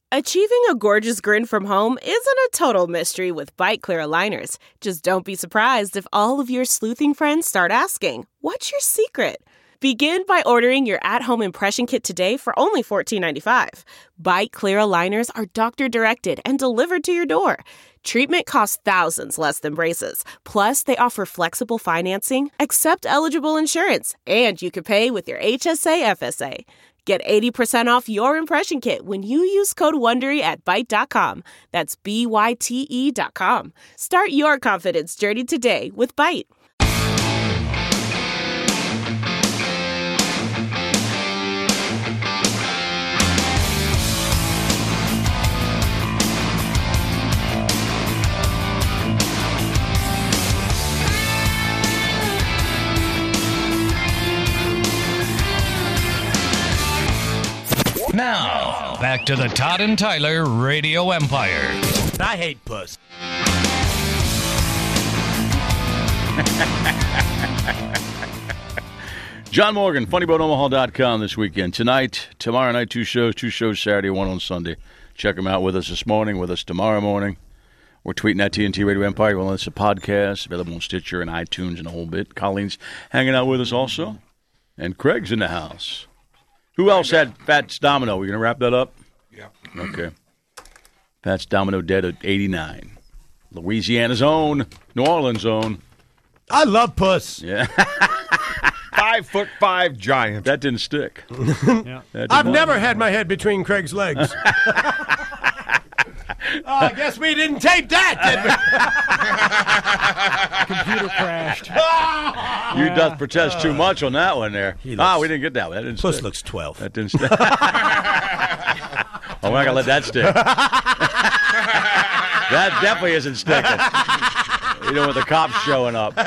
Achieving a gorgeous grin from home isn't a total mystery with Byte Clear aligners. Just don't be surprised if all of your sleuthing friends start asking, "What's your secret?" Begin by ordering your at-home impression kit today for only $14.95. Byte Clear aligners are doctor-directed and delivered to your door. Treatment costs thousands less than braces. Plus, they offer flexible financing, accept eligible insurance, and you can pay with your HSA FSA. Get 80% off your impression kit when you use code WONDERY at Byte.com. That's BYTE.com. Start your confidence journey today with Byte. Now, back to the Todd and Tyler Radio Empire. I hate puss. John Morgan, funnyboneomaha.com this weekend. Tonight, tomorrow night, two shows Saturday, one on Sunday. Check them out with us this morning, with us tomorrow morning. We're tweeting at TNT Radio Empire. Well, it's a podcast available on Stitcher and iTunes and a whole bit. Colleen's hanging out with us also. And Craig's in the house. Who else had Fats Domino? We going to wrap that up? Yeah. Okay. Fats Domino dead at 89. Louisiana's own, New Orleans' own. I love puss. Yeah. 5'5" giant. That didn't stick. Yeah. I've never had my head between Craig's legs. I guess we didn't tape that, did we? Computer crashed. You doth protest too much on that one there. We didn't get that one. That didn't Puss stick. looks 12. That didn't stick. Oh, we're not going to let that stick. That definitely isn't sticking. You know, with the cops showing up.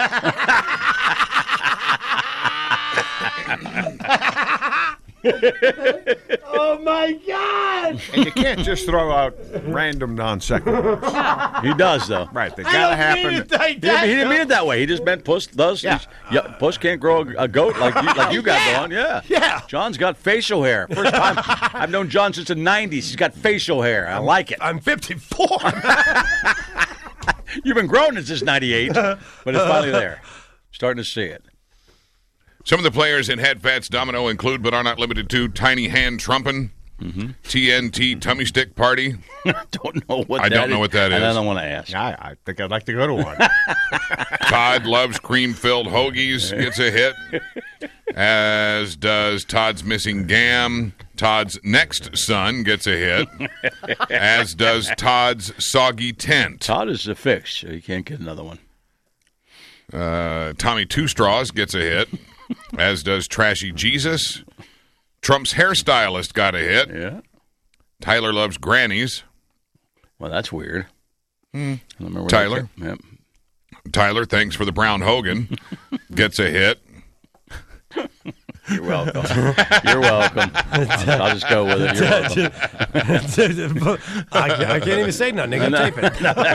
Oh, my God! And you can't just throw out random non-sequiturs. He does, though. Right, they got to happen. He didn't mean it that way. He just meant Puss does. Yeah. Puss can't grow a goat like you got going. Yeah. Yeah. John's got facial hair. First time I've known John since the 90s. He's got facial hair. I like it. I'm 54. You've been growing since 98, but it's finally there. Starting to see it. Some of the players in Head Fats Domino include, but are not limited to, Tiny Hand Trumpin', TNT Tummy Stick Party. I don't know what I that don't know is, what that and is. I don't want to ask. I think I'd like to go to one. Todd Loves Cream-Filled Hoagies gets a hit, as does Todd's Missing Gam. Todd's Next Son gets a hit, as does Todd's Soggy Tent. Todd is a fix, so you can't get another one. Tommy Two Straws gets a hit, as does Trashy Jesus. Trump's hairstylist got a hit. Yeah. Tyler Loves Grannies. Well, that's weird. I don't remember where Tyler? that came- Yep. Tyler, thanks for the Brown Hogan, gets a hit. You're welcome. You're welcome. I'll just go with it. You're welcome. I can't even say nothing. I'm taping.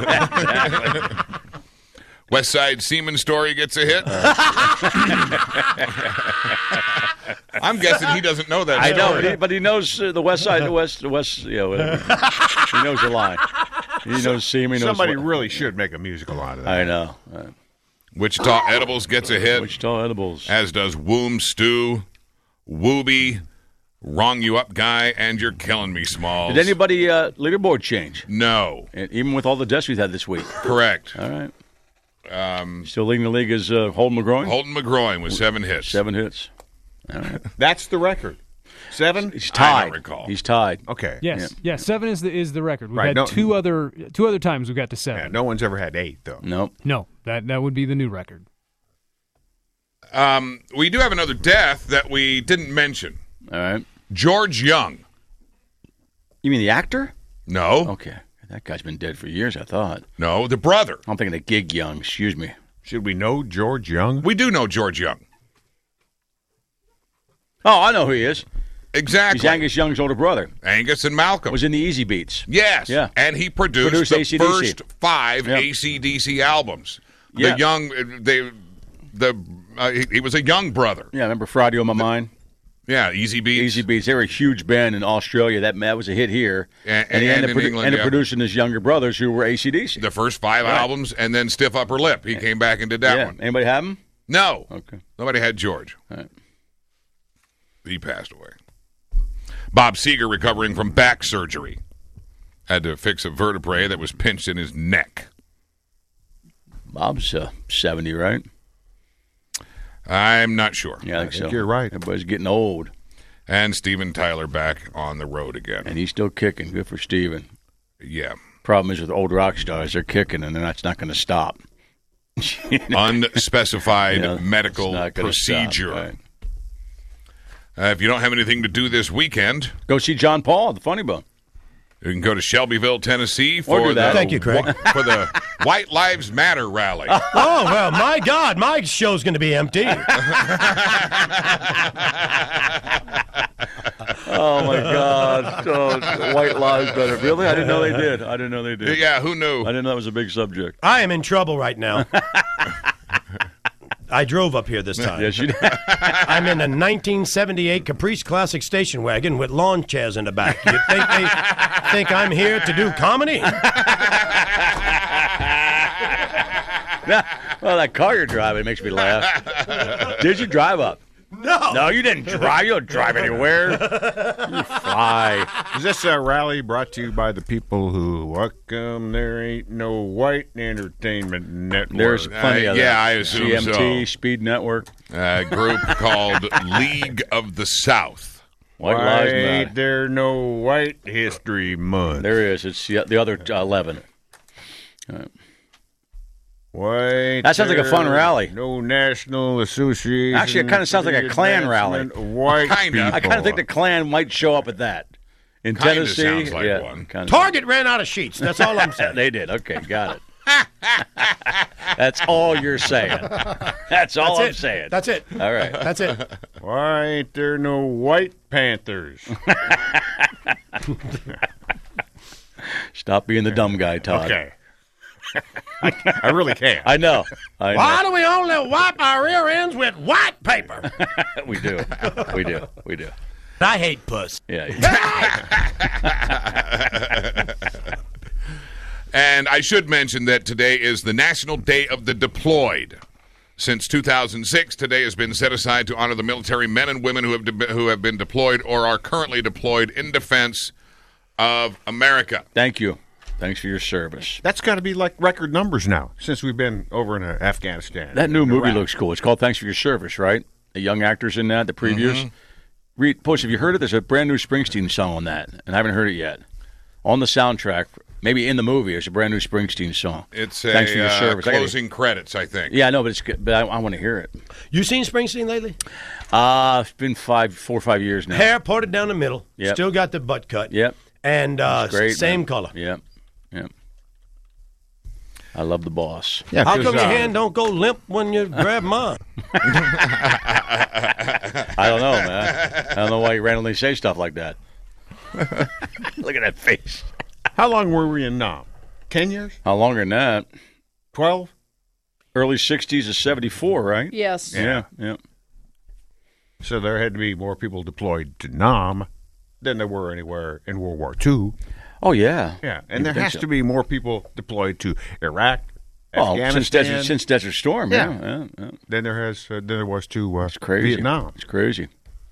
West Side Seaman Story gets a hit. I'm guessing he doesn't know that. I know, story. but he knows the West Side, the West. You know, he knows the line. He knows Seaman. Somebody really should make a musical out of that. I know. Wichita Edibles gets a hit. Wichita Edibles. As does Womb Stew, Wooby, Wrong You Up Guy, and You're Killing Me, Smalls. Did anybody leaderboard change? No. And even with all the deaths we've had this week. Correct. All right. Still leading the league is Holden McGroin. Holden McGroin with 7 hits. 7 hits. All right. That's the record. 7? He's tied. I don't recall. He's tied. Okay. Yes, yeah. 7 is the record. We've Right, had no- two other times we've got to 7. Yeah, no one's ever had 8, though. Nope. No, that would be the new record. We do have another death that we didn't mention. All right. George Young. You mean the actor? No. Okay. That guy's been dead for years, I thought. No, the brother. I'm thinking of Gig Young. Excuse me. Should we know George Young? We do know George Young. Oh, I know who he is. Exactly. He's Angus Young's older brother. Angus and Malcolm. Was in the Easy Beats. Yes. Yeah. And he produced the AC/DC. first 5 Yep. AC/DC albums. Yeah. The young, he was a young brother. Yeah, remember Friday on My Mind? Yeah, Easy Beats. Easy Beats. They were a huge band in Australia. That was a hit here. And he ended in up England, producing his younger brothers who were AC/DC. The first 5 albums, and then Stiff Upper Lip. He came back and did that one. Anybody have him? No. Okay. Nobody had George. All right. He passed away. Bob Seger recovering from back surgery. Had to fix a vertebrae that was pinched in his neck. Bob's 70, right? I'm not sure. Yeah, I think so. You're right. Everybody's getting old. And Steven Tyler back on the road again. And he's still kicking. Good for Steven. Yeah. Problem is with old rock stars, they're kicking, and that's not going to stop. Unspecified medical it's not gonna procedure. stop, right. If you don't have anything to do this weekend, go see John Paul at the Funny Bone. You can go to Shelbyville, Tennessee Or for do that. the Thank you, Craig. for the White Lives Matter rally. Oh, well, my God, my show's going to be empty. Oh, my God. White Lives Matter. Really? I didn't know they did. Yeah, who knew? I didn't know that was a big subject. I am in trouble right now. I drove up here this time. Yes, you did. I'm in a 1978 Caprice Classic station wagon with lawn chairs in the back. You think they think I'm here to do comedy? Well, that car you're driving makes me laugh. Did you drive up? No, you didn't drive. You don't drive anywhere. You fly. Is this a rally brought to you by the people who, how come there ain't no white entertainment network? There's plenty of that. Yeah, I assume CMT, so. Speed Network. A group called League of the South. White Why Lives Matter. ain't there no white history month? There is. It's the other 11. Why That sounds like a fun there rally. No National Association. Actually, it kind of sounds like a Klan rally. White Kinda. I kind of think the Klan might show up at that. In Kinda Tennessee. sounds like yeah, one. kinda. Target ran out of sheets. That's all I'm saying. They did. Okay, got it. That's all you're saying. That's all I'm saying. That's it. All right. That's it. Why ain't there no white Panthers? Stop being the dumb guy, Todd. Okay. I really can't. I know. Why do we only wipe our rear ends with white paper? We do. We do. I hate puss. Yeah. And I should mention that today is the National Day of the Deployed. Since 2006, today has been set aside to honor the military men and women who have been deployed or are currently deployed in defense of America. Thank you. Thanks for your service. That's got to be like record numbers now since we've been over in Afghanistan. That new movie Iraq. looks cool. It's called Thanks for Your Service, right? The young actors in that, the previews. Push, have you heard it? There's a brand new Springsteen song on that, and I haven't heard it yet. On the soundtrack, maybe in the movie, there's a brand new Springsteen song. It's Thanks for your service. closing credits, I think. Yeah, I know, but it's good. But I want to hear it. You seen Springsteen lately? It's been 4 or 5 years now. Hair parted down the middle. Yep. Still got the butt cut. Yep. And Great, same man. color. Yep. I love the boss. Yeah, How 'cause, come your hand don't go limp when you grab mine? I don't know, man. I don't know why you randomly say stuff like that. Look at that face. How long were we in Nam? 10 years? How longer than that? 12? Early 60s to 74, right? Yes. Yeah. So there had to be more people deployed to Nam than there were anywhere in World War II. Oh, yeah. Yeah, and You'd there think has so. to be more people deployed to Iraq, Oh, Afghanistan. since Desert Storm, Yeah. yeah. Than there was to It's crazy. Vietnam. It's crazy.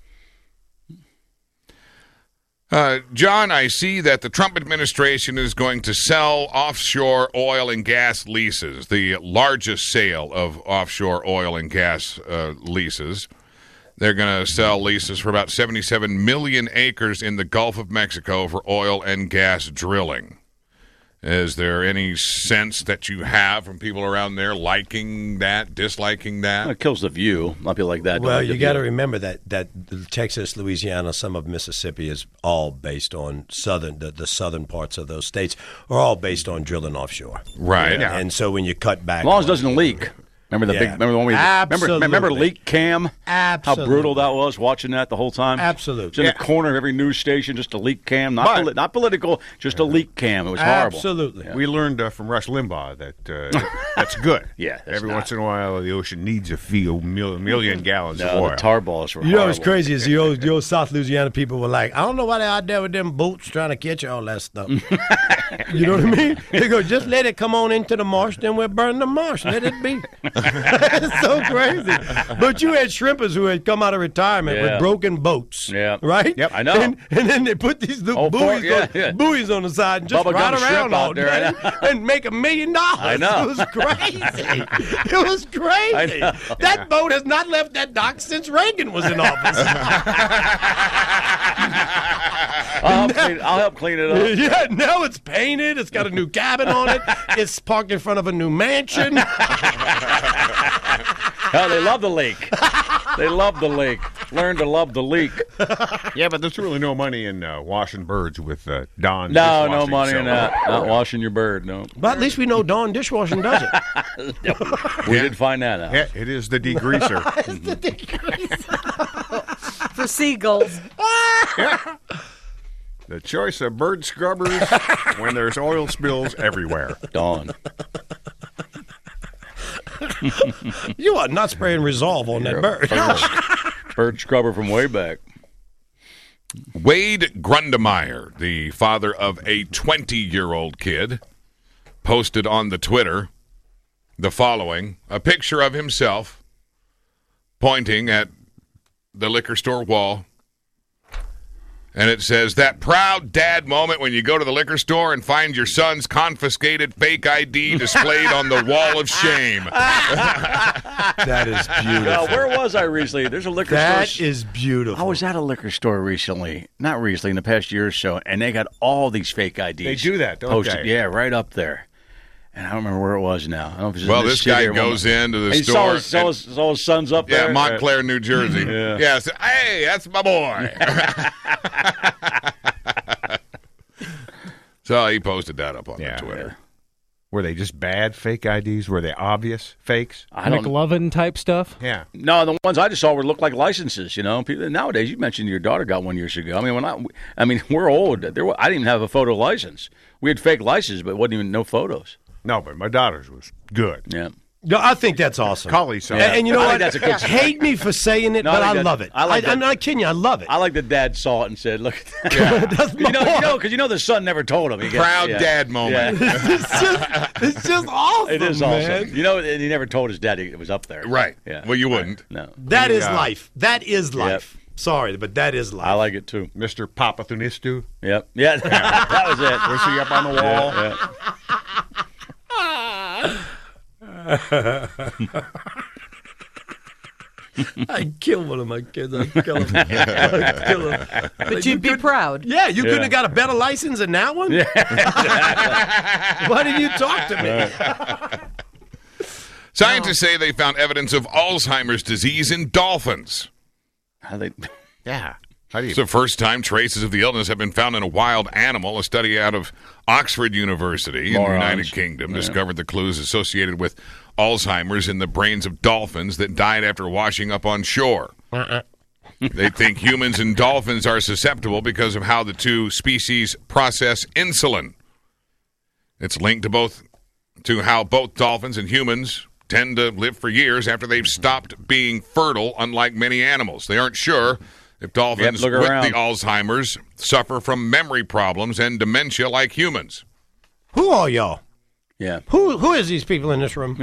John, I see that the Trump administration is going to sell offshore oil and gas leases, the largest sale of offshore oil and gas leases. They're going to sell leases for about 77 million acres in the Gulf of Mexico for oil and gas drilling. Is there any sense that you have from people around there liking that, disliking that? It kills the view. A lot of people like that. don't Well, like the you got to view. remember that Texas, Louisiana, some of Mississippi is all based on the southern parts of those states are all based on drilling offshore. Right. Yeah. And so when you cut back, As long as it doesn't leak. Remember the Yeah. remember the one we Absolutely. remember leak cam? Absolutely. How brutal that was watching that the whole time. Absolutely. It's in the corner of every news station, just a leak cam, not political, just a leak cam. It was horrible. Absolutely. We learned from Rush Limbaugh that that's good. Yeah, that's every not. once in a while the ocean needs a few million gallons of No, oil. the tar balls were You know what's horrible. crazy is the old South Louisiana people were like, I don't know why they're out there with them boats trying to catch all that stuff. You know what I mean? They go, just let it come on into the marsh, then we'll burn the marsh. Let it be. It's so crazy. But you had shrimpers who had come out of retirement with broken boats. Yeah. Right? Yep. I know. And then they put these little buoys on the side and just Bubba ride gum around shrimp all out there, I day and make $1 million. I know. It was crazy. It was crazy. know. That boat has not left that dock since Reagan was in office. I'll help clean it up. Yeah, now it's painted. It's got a new cabin on it. It's parked in front of a new mansion. Oh, they love the lake. They love the lake. Learn to love the leak. Yeah, but there's really no money in washing birds with Don. No dishwashing, money so- in that. Not washing your bird, no. But at least we know Dawn Dishwashing does it. We did find that out. Yeah, it is the degreaser. For seagulls. The choice of bird scrubbers when there's oil spills everywhere. Dawn. You are not spraying Resolve on that bird. Bird scrubber from way back. Wade Grundemeyer, the father of a 20-year-old kid, posted on the Twitter the following: a picture of himself pointing at the liquor store wall. And it says, that proud dad moment when you go to the liquor store and find your son's confiscated fake ID displayed on the wall of shame. That is beautiful. Where was I recently? There's a liquor That store. is beautiful. I was at a liquor store recently. Not recently, in the past year or so, and they got all these fake IDs. They do that, don't posted, they? Yeah, right up there. And I don't remember where it was now. I don't know if it was Well, in this city guy or goes into the and he store. saw his son's up Yeah, there. Montclair, New Jersey. Yeah. Yes. Hey, that's my boy. So he posted that up on the Twitter. Were they just bad fake IDs? Were they obvious fakes? I don't know. McLovin type stuff. Yeah. No, the ones I just saw looked like licenses. You know, people, nowadays you mentioned your daughter got one years ago. I mean, we're old. I didn't even have a photo license. We had fake licenses, but it wasn't even no photos. No, but my daughter's was good. Yeah. No, I think that's awesome. Collie son. And you know I what? think that's a good Hate me for saying it, No, but I I think love that- it. I like that. I'm not kidding you. I love it. I like that dad saw it and said, "Look at that." That's my boy. Because the son never told him. Proud dad moment. Yeah. It's just awesome. It is man. awesome. And he never told his dad it was up there. Right. Yeah. Well, you wouldn't. No. That is Yeah. life. That is life. Sorry, but that is life. I like it too. Mr. Papathunistou. Yep. Yeah. That was it. Was he up on the wall? Yeah. I'd kill one of my kids. I'd kill him. I'd kill him. But you'd be proud. Yeah, you couldn't have got a better license than that one? Why didn't you talk to me? Scientists say they found evidence of Alzheimer's disease in dolphins. How they? Yeah. How do you? It's the first time traces of the illness have been found in a wild animal. A study out of Oxford University in the United Kingdom discovered the clues associated with Alzheimer's in the brains of dolphins that died after washing up on shore. They think humans and dolphins are susceptible because of how the two species process insulin. It's linked to how both dolphins and humans tend to live for years after they've stopped being fertile, unlike many animals. They aren't sure if dolphins look with around. the Alzheimer's suffer from memory problems and dementia like humans. Who are y'all? Yeah. Who is these people in this room?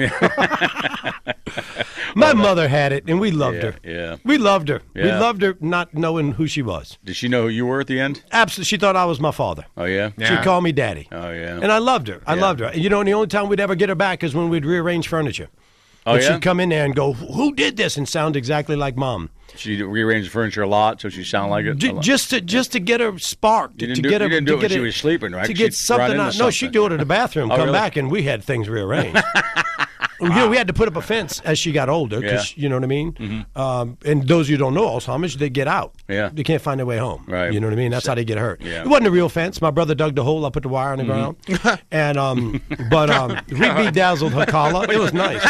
My mother had it, and we loved her. Yeah. We loved her. We Yeah. loved her not knowing who she was. Did she know who you were at the end? Absolutely. She thought I was my father. Oh yeah. She called me daddy. Oh yeah. And I loved her. I loved her. And you know, and the only time we'd ever get her back is when we'd rearrange furniture. Oh and yeah. she'd come in there and go, "Who did this?" and sound exactly like Mom. She rearranged the furniture a lot, so she sounded like it. Just to get her sparked. You to didn't do- get her, you didn't do to it when get she it- was sleeping, right? To She'd get something run out. into No, she'd something. go to the bathroom, Oh, come really? back, and we had things rearranged. we had to put up a fence as she got older because, you know what I mean? And those of you who don't know Alzheimer's, they get out. Yeah. They can't find their way home. Right. You know what I mean? That's how they get hurt. Yeah. It wasn't a real fence. My brother dug the hole. I put the wire on the ground. And, we bedazzled her collar. It was nice.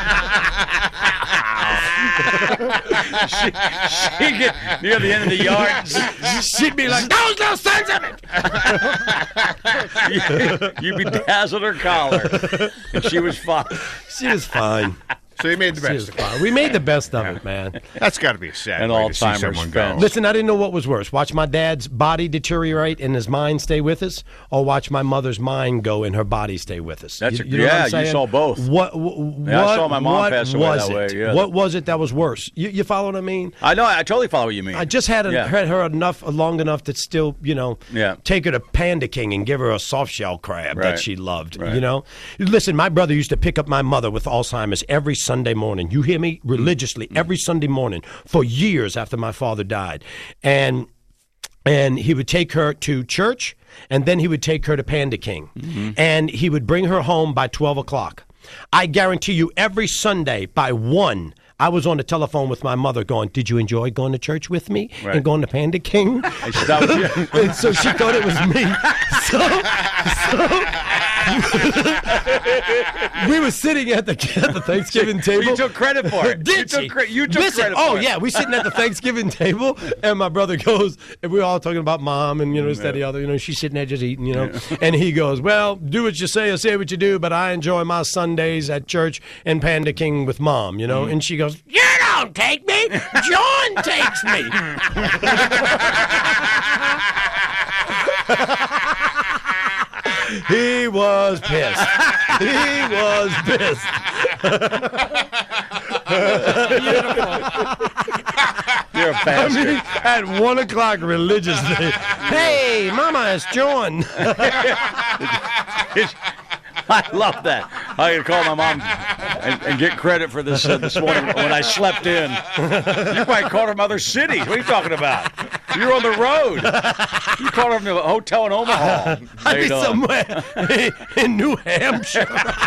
she get near the end of the yard. She'd be like, those little sons of it! You bedazzled her collar. And she was fine. She was fine. So you made the She best was of it. fine. We made the best of it, man. That's got to be a sad And way to see Alzheimer's someone fence. go. Listen, I didn't know what was worse. Watch my dad's body deteriorate and his mind stay with us, or watch my mother's mind go and her body stay with us. That's you a- know what I'm yeah, you saying? saw both. What I saw my mom pass away was that way, it? yeah. What was it that was worse? You follow what I mean? I know. I totally follow what you mean. I just had her long enough to still, take her to Panda King and give her a soft shell crab Right. that she loved. Right. You know, listen, my brother used to pick up my mother with Alzheimer's every Sunday morning. You hear me? Religiously every Sunday morning for years after my father died, and he would take her to church, and then he would take her to Panda King, and he would bring her home by 12 o'clock. I guarantee you, every Sunday by 1, I was on the telephone with my mother going, did you enjoy going to church with me Right. and going to Panda King? And she thought it was you. And so she thought it was me. We were sitting at the Thanksgiving table. You took credit for it. Did you she? took credit Listen, for it. yeah, we sitting at the Thanksgiving table, and my brother goes, and we were all talking about mom, and this, that, the other. She's sitting there just eating, and he goes, well, do what you say or say what you do, but I enjoy my Sundays at church and Panda King with mom, and she goes, you don't take me, John takes me. He was pissed. He was pissed. You're a bastard. At 1 o'clock religiously. Hey, Mama, it's John. I love that. I can call my mom and get credit for this this morning when I slept in. You might call her Mother City. What are you talking about? You're on the road. You called her from the hotel in Omaha. I'd be somewhere in New Hampshire.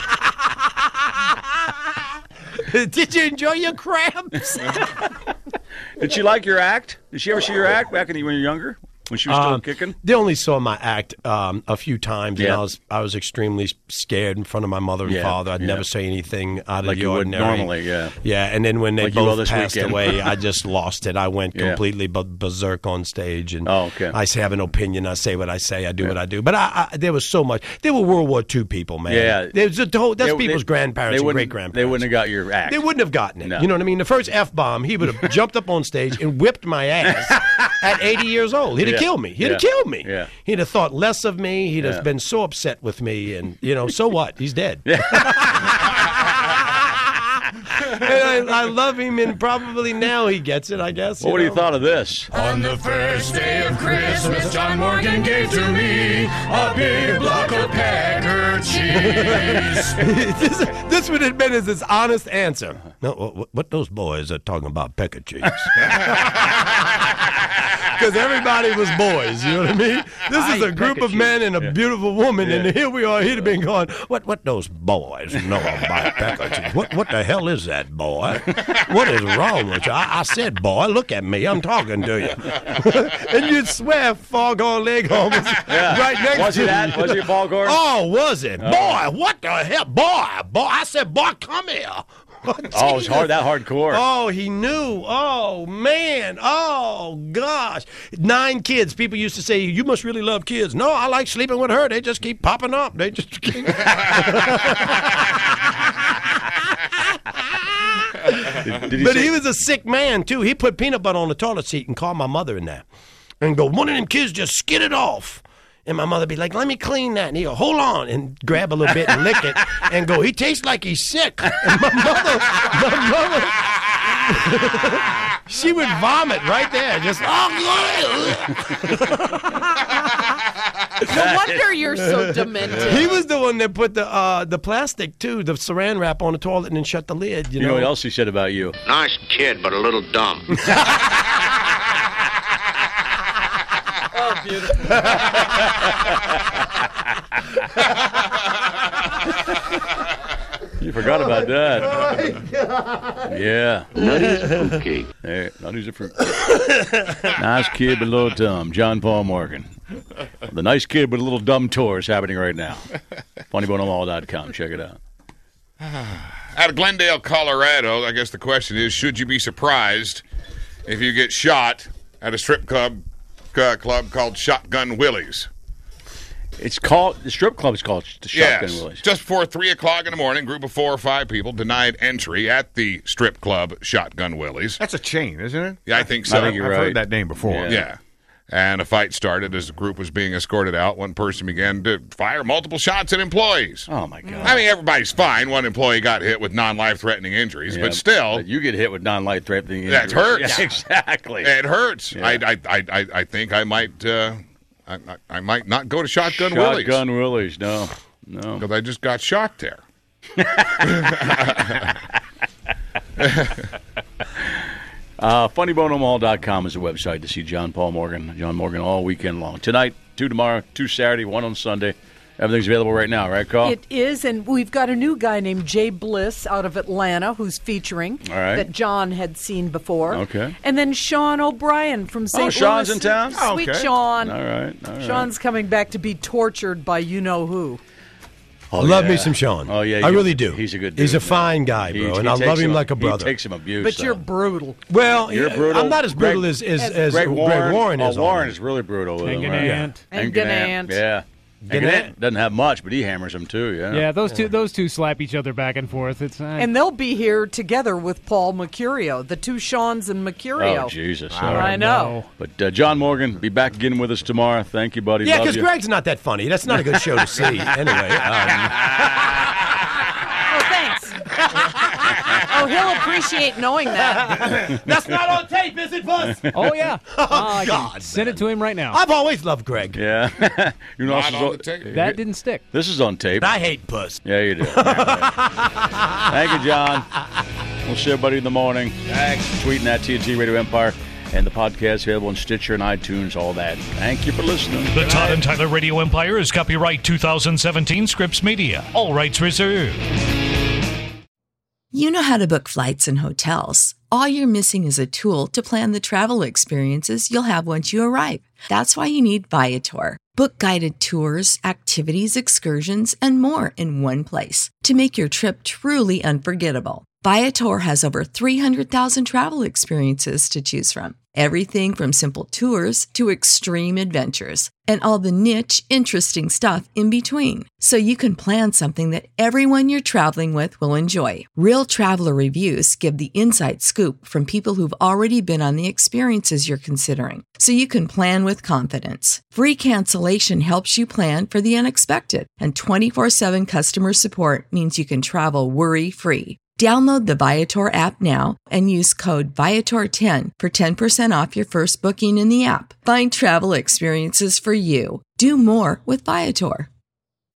Did you enjoy your crabs? Did she like your act? Did she ever see your act back when you were younger? When she was still kicking? They only saw my act a few times, Yeah. and I was extremely scared in front of my mother and Yeah, father. I'd yeah. never say anything out Like of the you would ordinary. normally, yeah. Yeah, and then when they Like you will both this passed weekend. away, I just lost it. I went Yeah. completely berserk on stage, and Oh, okay. I have an opinion. I say what I say. I do what I do. But I there was so much. They were World War II people, man. Yeah. There's a whole, that's They- people's they- grandparents they and wouldn't- great-grandparents. They wouldn't have got your act. They wouldn't have gotten it. No. You know what I mean? The first F-bomb, he would have jumped up on stage and whipped my ass at 80 years old. He'd have Yeah. killed me. He'd have Yeah. killed me. Yeah. He'd have thought less of me. He'd Yeah. have been so upset with me. And, so what? He's dead. And I love him, and probably now he gets it, I guess. What would you thought of this? On the first day of Christmas, John Morgan gave to me a big block of Pecker cheese. this would have been his honest answer. No, what those boys are talking about pecker cheese. Because everybody was boys, you know what I mean? This is a group of men and a beautiful woman, and here we are. He'd have been going, what those boys know about pecker cheese? What the hell is that, boy? What is wrong with you? I said, boy, look at me. I'm talking to you. And you'd swear Foghorn Leghorn was right next Was to he you. that? Was he Foghorn? Oh, was it? Boy, what the hell? Boy. I said, boy, come here. Oh, it's hard. That hardcore. Oh, he knew. Oh, man. Oh, gosh. 9 kids. People used to say, you must really love kids. No, I like sleeping with her. They just keep popping up. They just keep... But he was a sick man, too. He put peanut butter on the toilet seat and called my mother in there. And go, one of them kids just skid it off. And my mother be like, let me clean that. And he'll hold on and grab a little bit and lick it and go, he tastes like he's sick. And my mother, she would vomit right there. Just, No wonder you're so demented. He was the one that put the plastic, too, the saran wrap on the toilet and then shut the lid. You know what else he said about you? Nice kid, but a little dumb. Oh, beautiful. You've forgot about that. Oh, my God. Yeah. Nutty's fruitcake. Hey, Nutty's a fruit. Nice kid, but a little dumb. John Paul Morgan. The nice kid, but a little dumb tour is happening right now. FunnyBoneOmaha.com. Check it out. Out of Glendale, Colorado, I guess the question is, should you be surprised if you get shot at a strip club called Shotgun Willie's? The strip club is called the Shotgun Willie's. Just before 3 o'clock in the morning, group of 4 or 5 people denied entry at the strip club Shotgun Willie's. That's a chain, isn't it? Yeah, I think so. I think you're I've right. heard that name before. Yeah. And a fight started as the group was being escorted out. One person began to fire multiple shots at employees. Oh, my God. I mean, everybody's fine. One employee got hit with non-life-threatening injuries, Yeah, but still, But you get hit with non-life-threatening injuries. that hurts. Yeah, exactly. It hurts. Yeah. I think I might not go to Shotgun Willie's Shotgun Willie's, no. because I just got shot there. FunnyBoneOmaha.com is the website to see John Paul Morgan, John Morgan all weekend long. Tonight, 2 tomorrow, 2 Saturday, 1 on Sunday. Everything's available right now, right, Carl? It is, and we've got a new guy named Jay Bliss out of Atlanta who's featuring All right. that John had seen before. Okay. And then Sean O'Brien from St. Louis. Sean's in town? Sweet Oh, okay. Sean. All right. Sean's coming back to be tortured by you-know-who. I love me some Sean. Oh, yeah. I really do. He's a good dude. He's a man. fine guy, bro, and I love him like a brother. He takes some abuse. But you're though. brutal. Well, You're brutal. I'm not as brutal Greg- as Greg Warren is. on Warren him. is really brutal with And him. Gannant. And Gannant. Yeah. Gannant? Doesn't have much, but he hammers him too, yeah. Yeah, those two slap each other back and forth. It's And they'll be here together with Paul Mercurio, the two Seans and Mercurio. Oh, Jesus. I know. But John Morgan, be back again with us tomorrow. Thank you, buddy. Yeah, Love because you. Greg's not that funny. That's not a good show to see. Anyway. Oh, thanks. Oh, he'll appreciate knowing that. That's not on tape, is it, Buzz? Oh, yeah. I can God, send it to him right now. I've always loved Greg. Yeah. You know, Not on the tape. That didn't stick. This is on tape. I hate puss. Yeah, you do. Thank you, John. We'll see everybody in the morning. Thanks. Tweeting at TNT Radio Empire. And the podcast available on Stitcher and iTunes, all that. Thank you for listening. The Todd and Tyler Radio Empire is copyright 2017 Scripps Media. All rights reserved. You know how to book flights and hotels. All you're missing is a tool to plan the travel experiences you'll have once you arrive. That's why you need Viator. Book guided tours, activities, excursions, and more in one place to make your trip truly unforgettable. Viator has over 300,000 travel experiences to choose from. Everything from simple tours to extreme adventures and all the niche, interesting stuff in between. So you can plan something that everyone you're traveling with will enjoy. Real traveler reviews give the inside scoop from people who've already been on the experiences you're considering. So you can plan with confidence. Free cancellation helps you plan for the unexpected. And 24/7 customer support means you can travel worry-free. Download the Viator app now and use code Viator10 for 10% off your first booking in the app. Find travel experiences for you. Do more with Viator.